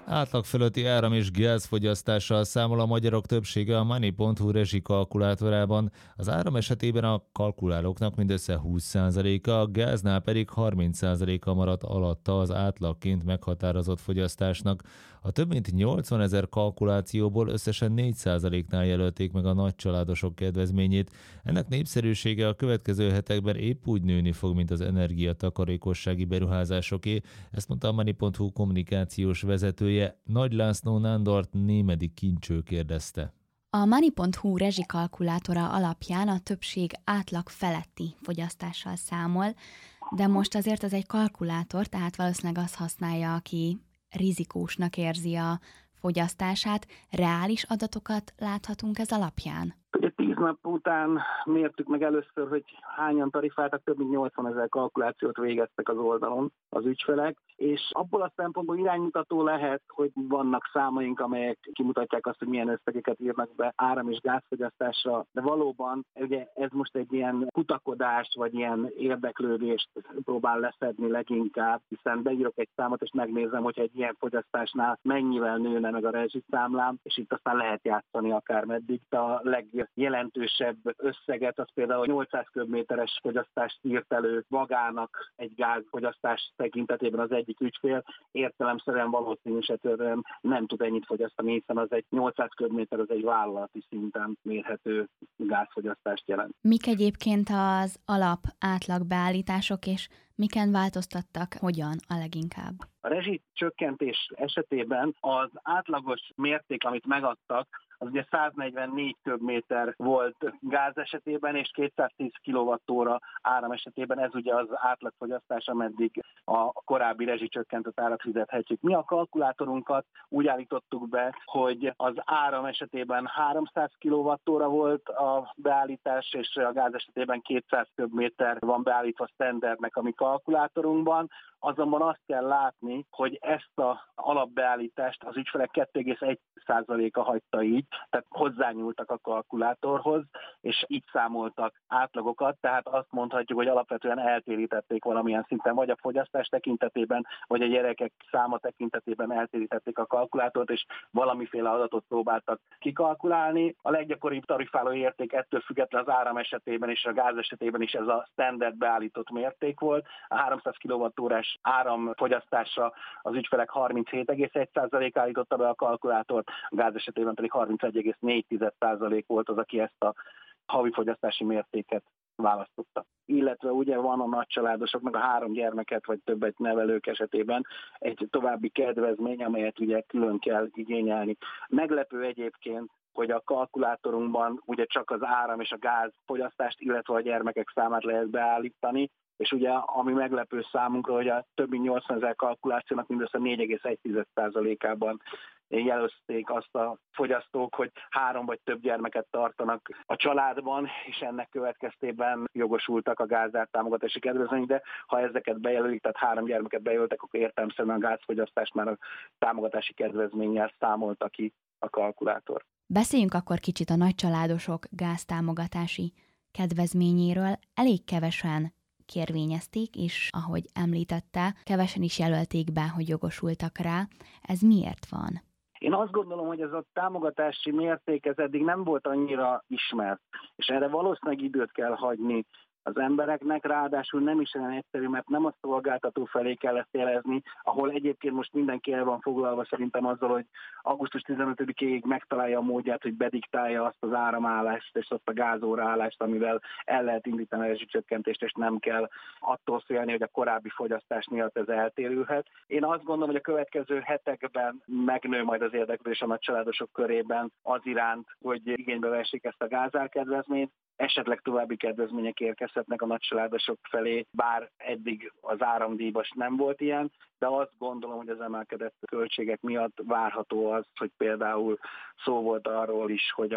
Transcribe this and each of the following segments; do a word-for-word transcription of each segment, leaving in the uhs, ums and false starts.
Átlag fölötti áram- és gázfogyasztással számol a magyarok többsége a Money pont hu rezsikalkulátorában. Az áram esetében a kalkulálóknak mindössze húsz százaléka, a gáznál pedig harminc százaléka maradt alatta az átlagként meghatározott fogyasztásnak. A több mint nyolcvanezer kalkulációból összesen négy százaléknál jelölték meg a nagycsaládosok kedvezményét. Ennek népszerűsége a következő hetekben épp úgy nőni fog, mint az energiatakarékossági beruházásoké. Ezt mondta a Money pont hu kommunikációs vezetője. Nagy László Nándort Némedi Kincső kérdezte. A Money pont hu rezsikalkulátora alapján a többség átlag feletti fogyasztással számol, de most azért ez egy kalkulátor, tehát valószínűleg azt használja, aki rizikósnak érzi a fogyasztását. Reális adatokat láthatunk ez alapján? Ugye tíz nap után mértük meg először, hogy hányan tarifáltak, több mint nyolcvanezer kalkulációt végeztek az oldalon az ügyfelek, és abból a szempontból iránymutató lehet, hogy vannak számaink, amelyek kimutatják azt, hogy milyen összegeket írnak be áram- és gázfogyasztásra, de valóban ugye ez most egy ilyen kutakodást, vagy ilyen érdeklődést próbál leszedni leginkább, hiszen beírok egy számot, és megnézem, hogy egy ilyen fogyasztásnál mennyivel nőne meg a rezsiszámlám, és itt aztán lehet játszani akár meddig. A legjelentősebb összeget, az például nyolcszáz köbméteres fogyasztást írt elő magának egy gázfogyasztás tekintetében az egyik ügyfél, értelemszerűen valószínűsítően nem tud ennyit fogyasztani, hiszen az egy nyolcszáz köbméter, az egy vállalati szinten mérhető gázfogyasztást jelent. Mik egyébként az alap átlagbeállítások, és miken változtattak, hogyan a leginkább? A rezsicsökkentés esetében az átlagos mérték, amit megadtak, az ugye száznegyvennégy köbméter volt gáz esetében, és kétszáztíz kilovattóra áram esetében, ez ugye az átlagfogyasztás, ameddig a korábbi rezsicsökkentett árat fizethetjük. Mi a kalkulátorunkat úgy állítottuk be, hogy az áram esetében háromszáz kilovattóra volt a beállítás, és a gáz esetében kétszáz köbméter van beállítva standardnek a mi kalkulátorunkban. Azonban azt kell látni, hogy ezt az alapbeállítást az ügyfelek kettő egész egy százaléka hagyta így, tehát hozzányúltak a kalkulátorhoz, és így számoltak átlagokat, tehát azt mondhatjuk, hogy alapvetően eltérítették valamilyen szinten, vagy a fogyasztás tekintetében, vagy a gyerekek száma tekintetében eltérítették a kalkulátort, és valamiféle adatot próbáltak kikalkulálni. A leggyakoribb tarifáló érték ettől független az áram esetében és a gáz esetében is ez a standard beállított mérték volt. A háromszáz kilowattórás áramfogyasztásra az ügyfelek harminchét egész egy százalék állította be a kalkulátort, a gáz esetében pedig harmincegy egész négy százalék volt az, aki ezt a havi fogyasztási mértéket választotta. Illetve ugye van a nagycsaládosoknak a három gyermeket vagy többet nevelők esetében egy további kedvezmény, amelyet ugye külön kell igényelni. Meglepő egyébként, hogy a kalkulátorunkban ugye csak az áram és a gáz fogyasztást, illetve a gyermekek számát lehet beállítani, és ugye ami meglepő számunkra, hogy a több mint nyolcvanezer kalkulációnak mindössze négy egész egy százalékában jelözték azt a fogyasztók, hogy három vagy több gyermeket tartanak a családban, és ennek következtében jogosultak a gázár támogatási kedvezmény, de ha ezeket bejelölik, tehát három gyermeket bejelöltek, akkor értelemszerűen a gázfogyasztást már a támogatási kedvezménnyel számolta ki a kalkulátor. Beszéljünk akkor kicsit a nagycsaládosok gáztámogatási kedvezményéről. Elég kevesen kérvényezték, és ahogy említette, kevesen is jelölték be, hogy jogosultak rá. Ez miért van? Én azt gondolom, hogy ez a támogatási mérték ez eddig nem volt annyira ismert, és erre valószínűleg időt kell hagyni az embereknek, ráadásul nem is olyan egyszerű, mert nem a szolgáltató felé kell ezt jelezni, ahol egyébként most mindenki el van foglalva szerintem azzal, hogy augusztus tizenötödikéig megtalálja a módját, hogy bediktálja azt az áramállást és azt a gázóraállást, amivel el lehet indítani a rezsicsökkentést, és nem kell attól félni, hogy a korábbi fogyasztás miatt ez eltérülhet. Én azt gondolom, hogy a következő hetekben megnő majd az érdeklődés a nagycsaládosok körében az iránt, hogy igénybe vessék ezt a gázárkedvezményt, esetleg további kedvezmények érkezhetnek a nagycsaládosok felé, bár eddig az áramdíjban nem volt ilyen, de azt gondolom, hogy az emelkedett költségek miatt várható az, hogy például szó volt arról is, hogy a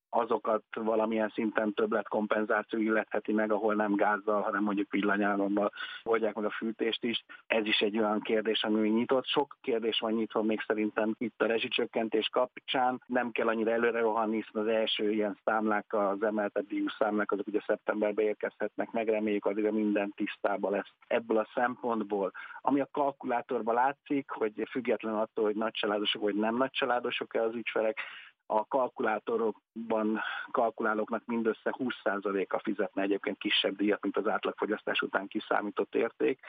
azokat valamilyen szinten többletkompenzáció illetheti meg, ahol nem gázzal, hanem mondjuk villanyárammal oldják meg a fűtést is. Ez is egy olyan kérdés, ami még nyitott. Sok kérdés van nyitva még szerintem itt a rezsicsökkentés kapcsán. Nem kell annyira előre rohanni, hiszen az első ilyen számlák, az emeltett díjú számlák, azok ugye szeptemberben érkezhetnek meg, reméljük addigra minden tisztában lesz ebből a szempontból. Ami a kalkulátorban látszik, hogy független attól, hogy nagycsaládosok vagy nem nagycsaládosok-e az ügyfelek, a kalkulátorokban kalkulálóknak mindössze húsz százaléka fizetne egyébként kisebb díjat, mint az átlagfogyasztás után kiszámított érték,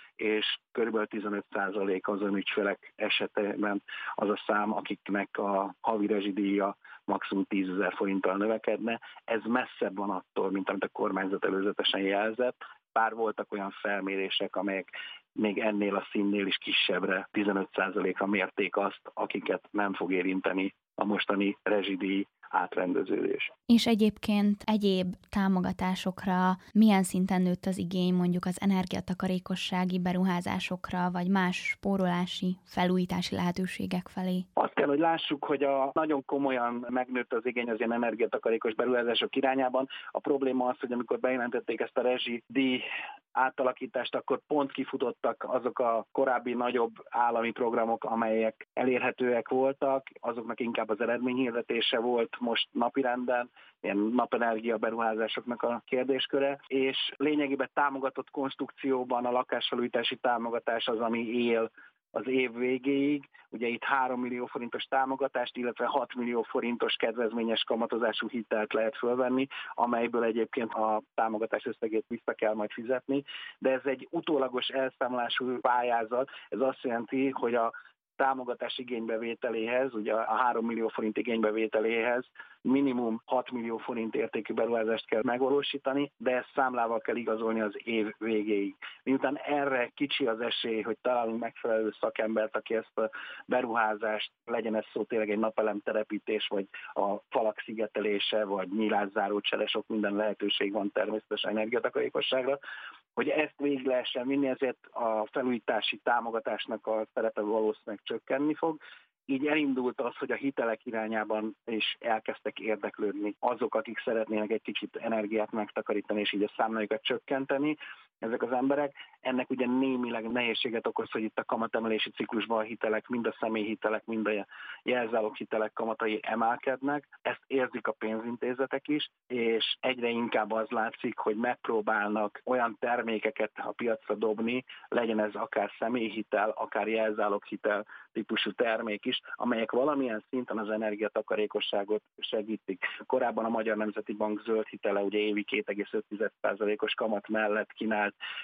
és körülbelül tizenöt százalék azon ügyfelek esetében az a szám, akiknek a havi rezsidíja maximum tízezer forinttal növekedne. Ez messzebb van attól, mint amit a kormányzat előzetesen jelzett. Bár voltak olyan felmérések, amelyek még ennél a színnél is kisebbre, tizenöt százalékra mérték azt, akiket nem fog érinteni a mostani rezsidíj átrendeződés. És egyébként egyéb támogatásokra milyen szinten nőtt az igény, mondjuk az energiatakarékossági beruházásokra, vagy más spórolási, felújítási lehetőségek felé? Azt kell, hogy lássuk, hogy a nagyon komolyan megnőtt az igény az ilyen energiatakarékos beruházások irányában. A probléma az, hogy amikor bejelentették ezt a rezsidíj átalakítást, akkor pont kifutottak azok a korábbi nagyobb állami programok, amelyek elérhetőek voltak, azoknak inkább az eredményhirdetése volt most napirenden, ilyen napenergia beruházásoknak a kérdésköre, és lényegében támogatott konstrukcióban a lakásfelújítási támogatás az, ami él az év végéig. Ugye itt három millió forintos támogatást, illetve hat millió forintos kedvezményes kamatozású hitelt lehet fölvenni, amelyből egyébként a támogatás összegét vissza kell majd fizetni, de ez egy utólagos elszámolású pályázat. Ez azt jelenti, hogy a támogatás igénybevételéhez, ugye a három millió forint igénybevételéhez minimum hat millió forint értékű beruházást kell megvalósítani, de ezt számlával kell igazolni az év végéig. Miután erre kicsi az esély, hogy találunk megfelelő szakembert, aki ezt a beruházást, legyen ez szó tényleg egy napelemtelepítés, vagy a falak szigetelése, vagy nyílászárócsere, sok minden lehetőség van természetesen energiatakarékosságra, hogy ezt végig lehessen vinni, ezért a felújítási támogatásnak a szerepe valószínűleg csökkenni fog. Így elindult az, hogy a hitelek irányában is elkezdtek érdeklődni azok, akik szeretnének egy kicsit energiát megtakarítani, és így a számlájukat csökkenteni. Ezek az emberek, ennek ugye némileg nehézséget okoz, hogy itt a kamatemelési ciklusban a hitelek, mind a személyhitelek, mind a jelzáloghitelek kamatai emelkednek. Ezt érzik a pénzintézetek is, és egyre inkább az látszik, hogy megpróbálnak olyan termékeket a piacra dobni, legyen ez akár személyhitel, akár jelzáloghitel típusú termék is, amelyek valamilyen szinten az energiatakarékosságot segítik. Korábban a Magyar Nemzeti Bank zöld hitele ugye évi két egész öt százalékos kamat mellett kínált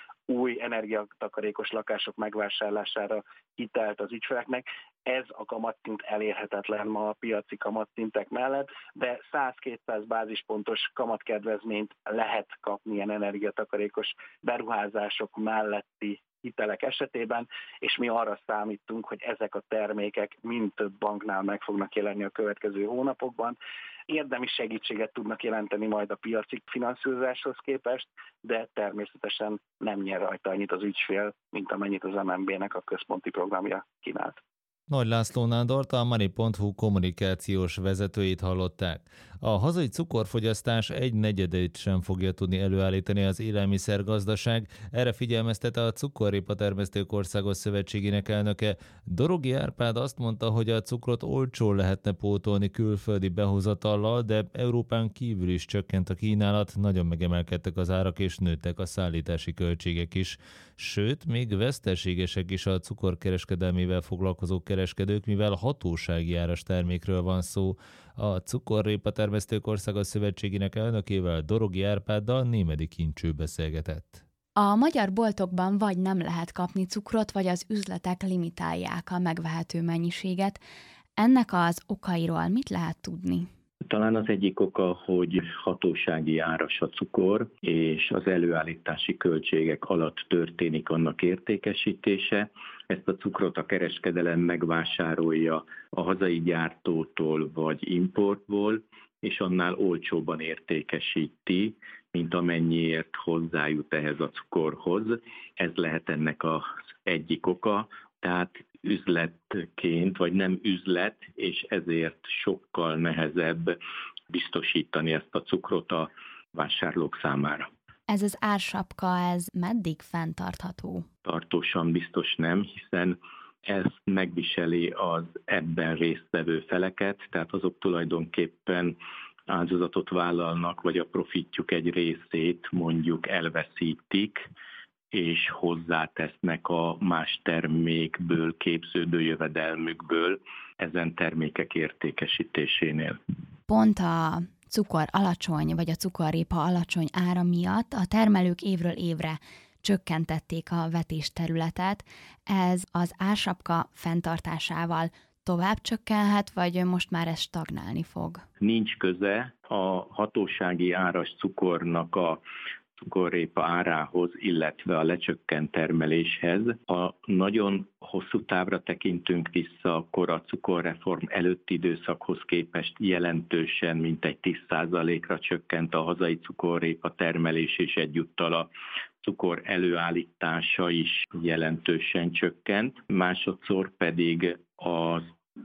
új energiatakarékos lakások megvásárlására hitelt az ügyfeleknek. Ez a kamatszint elérhetetlen ma a piaci kamatszintek mellett, de száz-kétszáz bázispontos kamatkedvezményt lehet kapni ilyen energiatakarékos beruházások melletti hitelek esetében, és mi arra számítunk, hogy ezek a termékek mind több banknál meg fognak jelenni a következő hónapokban. Érdemi segítséget tudnak jelenteni majd a piaci finanszírozáshoz képest, de természetesen nem nyer rajta annyit az ügyfél, mint amennyit az em en bé-nek a központi programja kínált. Nagy László Nándort, a Money pont hu kommunikációs vezetőjét hallották. A hazai cukorfogyasztás egy negyedét sem fogja tudni előállítani az élelmiszergazdaság, erre figyelmeztette a Cukorrépa Termesztők Országos Szövetségének elnöke. Dorogi Árpád azt mondta, hogy a cukrot olcsón lehetne pótolni külföldi behozatallal, de Európán kívül is csökkent a kínálat, nagyon megemelkedtek az árak és nőttek a szállítási költségek is. Sőt, még veszteségesek is a cukorkereskedelmével foglalkozó kereskedők, mivel hatósági áras termékről van szó. A Cukorrépa Termesztők Országos Szövetségének elnökével, Dorogi Árpáddal Némedy Kincső beszélgetett. A magyar boltokban vagy nem lehet kapni cukrot, vagy az üzletek limitálják a megvehető mennyiséget. Ennek az okairól mit lehet tudni? Talán az egyik oka, hogy hatósági áras a cukor, és az előállítási költségek alatt történik annak értékesítése. Ezt a cukrot a kereskedelem megvásárolja a hazai gyártótól vagy importból, és annál olcsóbban értékesíti, mint amennyiért hozzájut ehhez a cukorhoz. Ez lehet ennek az egyik oka. Tehát üzletként, vagy nem üzlet, és ezért sokkal nehezebb biztosítani ezt a cukrot a vásárlók számára. Ez az ársapka, ez meddig fenntartható? Tartósan biztos nem, hiszen ez megviseli az ebben résztvevő feleket, tehát azok tulajdonképpen áldozatot vállalnak, vagy a profitjuk egy részét mondjuk elveszítik, és hozzátesznek a más termékből képződő jövedelmükből ezen termékek értékesítésénél. Pont a cukor alacsony, vagy a cukorrépa alacsony ára miatt a termelők évről évre csökkentették a vetésterületet. Ez az ársapka fenntartásával tovább csökkenhet, vagy most már ez stagnálni fog? Nincs köze a hatósági áras cukornak a cukorrépa árához, illetve a lecsökkent termeléshez. Ha nagyon hosszú távra tekintünk vissza, akkor a cukorreform előtti időszakhoz képest jelentősen, mintegy tíz százalékra csökkent a hazai cukorrépa termelés, és egyúttal a cukor előállítása is jelentősen csökkent. Másodszor pedig az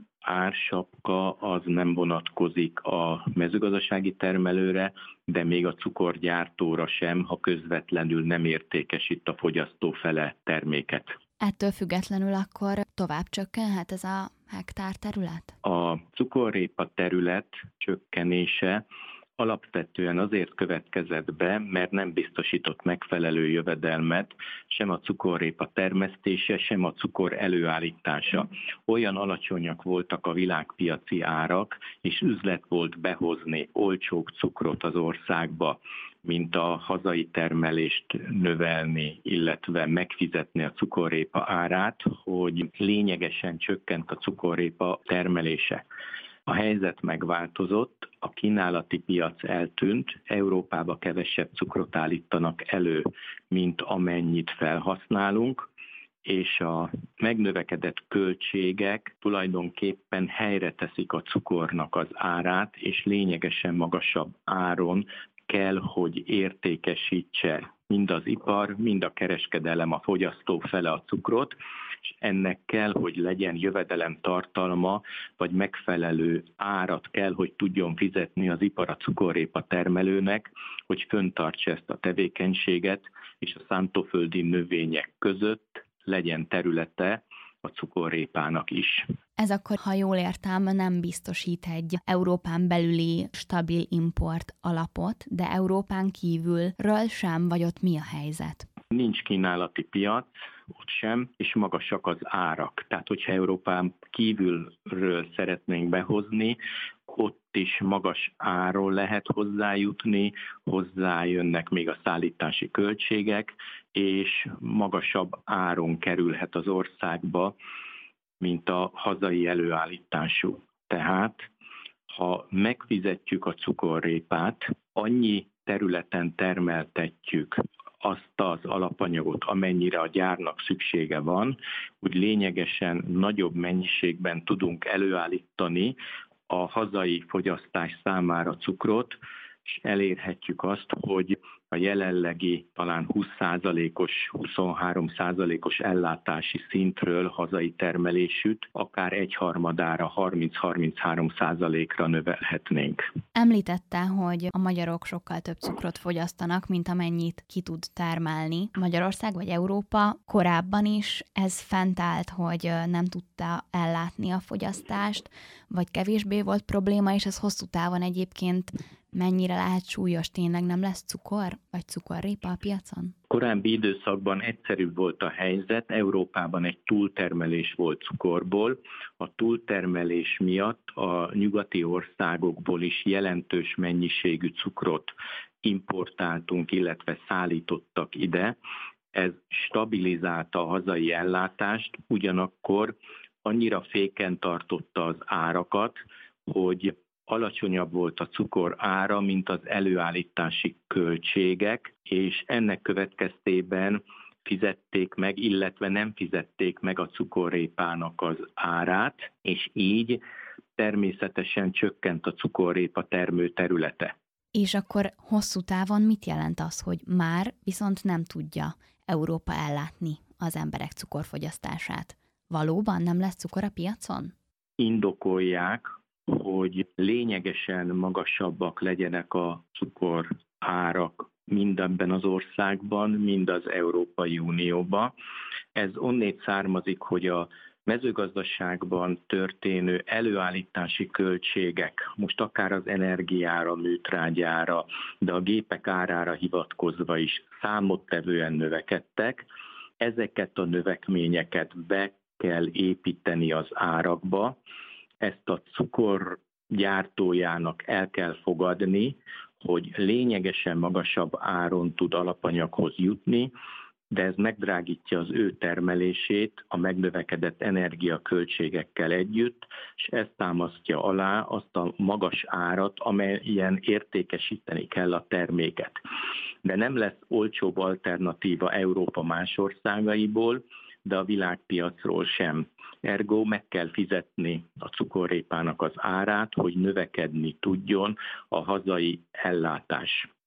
ársapka az nem vonatkozik a mezőgazdasági termelőre, de még a cukorgyártóra sem, ha közvetlenül nem értékesít a fogyasztó fele terméket. Ettől függetlenül akkor tovább csökkenhet ez a hektár terület? A cukorrépa terület csökkenése alapvetően azért következett be, mert nem biztosított megfelelő jövedelmet sem a cukorrépa termesztése, sem a cukor előállítása. Olyan alacsonyak voltak a világpiaci árak, és üzlet volt behozni olcsóbb cukrot az országba, mint a hazai termelést növelni, illetve megfizetni a cukorrépa árát, hogy lényegesen csökkent a cukorrépa termelése. A helyzet megváltozott, a kínálati piac eltűnt, Európába kevesebb cukrot állítanak elő, mint amennyit felhasználunk, és a megnövekedett költségek tulajdonképpen helyre teszik a cukornak az árát, és lényegesen magasabb áron kell, hogy értékesítse mind az ipar, mind a kereskedelem, a fogyasztó fele a cukrot, és ennek kell, hogy legyen jövedelem tartalma, vagy megfelelő árat kell, hogy tudjon fizetni az ipar a cukorrépa termelőnek, hogy fenntartsa ezt a tevékenységet, és a szántóföldi növények között legyen területe a cukorrépának is. Ez akkor, ha jól értem, nem biztosít egy Európán belüli stabil import alapot, de Európán kívülről sem, vagy ott mi a helyzet? Nincs kínálati piac, ott sem, és magasak az árak. Tehát, hogyha Európán kívülről szeretnénk behozni, ott is magas áron lehet hozzájutni, hozzájönnek még a szállítási költségek, és magasabb áron kerülhet az országba, mint a hazai előállítású. Tehát, ha megfizetjük a cukorrépát, annyi területen termeltetjük azt az alapanyagot, amennyire a gyárnak szüksége van, úgy lényegesen nagyobb mennyiségben tudunk előállítani a hazai fogyasztás számára cukrot, és elérhetjük azt, hogy a jelenlegi talán húsz százalékos, huszonhárom százalékos ellátási szintről hazai termelésűt akár egyharmadára, harminc-harminchárom százalékra növelhetnénk. Említette, hogy a magyarok sokkal több cukrot fogyasztanak, mint amennyit ki tud termelni. Magyarország vagy Európa korábban is ez fent állt, hogy nem tudta ellátni a fogyasztást, vagy kevésbé volt probléma, és ez hosszú távon egyébként mennyire lehet súlyos, tényleg nem lesz cukor, vagy cukorrépa a piacon? Korábbi időszakban egyszerűbb volt a helyzet, Európában egy túltermelés volt cukorból. A túltermelés miatt a nyugati országokból is jelentős mennyiségű cukrot importáltunk, illetve szállítottak ide. Ez stabilizálta a hazai ellátást, ugyanakkor annyira féken tartotta az árakat, hogy alacsonyabb volt a cukor ára, mint az előállítási költségek, és ennek következtében fizették meg, illetve nem fizették meg a cukorrépának az árát, és így természetesen csökkent a cukorrépa termő területe. És akkor hosszú távon mit jelent az, hogy már viszont nem tudja Európa ellátni az emberek cukorfogyasztását? Valóban nem lesz cukor a piacon? Indokolják, hogy lényegesen magasabbak legyenek a cukor árak mind ebben az országban, mind az Európai Unióban. Ez onnét származik, hogy a mezőgazdaságban történő előállítási költségek, most akár az energiára, műtrágyára, de a gépek árára hivatkozva is számottevően növekedtek. Ezeket a növekményeket be kell építeni az árakba, ezt a cukor gyártójának el kell fogadni, hogy lényegesen magasabb áron tud alapanyaghoz jutni, de ez megdrágítja az ő termelését a megnövekedett energiaköltségekkel együtt, és ez támasztja alá azt a magas árat, amelyen értékesíteni kell a terméket. De nem lesz olcsóbb alternatíva Európa más országaiból, de a világpiacról sem. Ergo meg kell fizetni a cukorrépának az árát, hogy növekedni tudjon a hazai ellátás.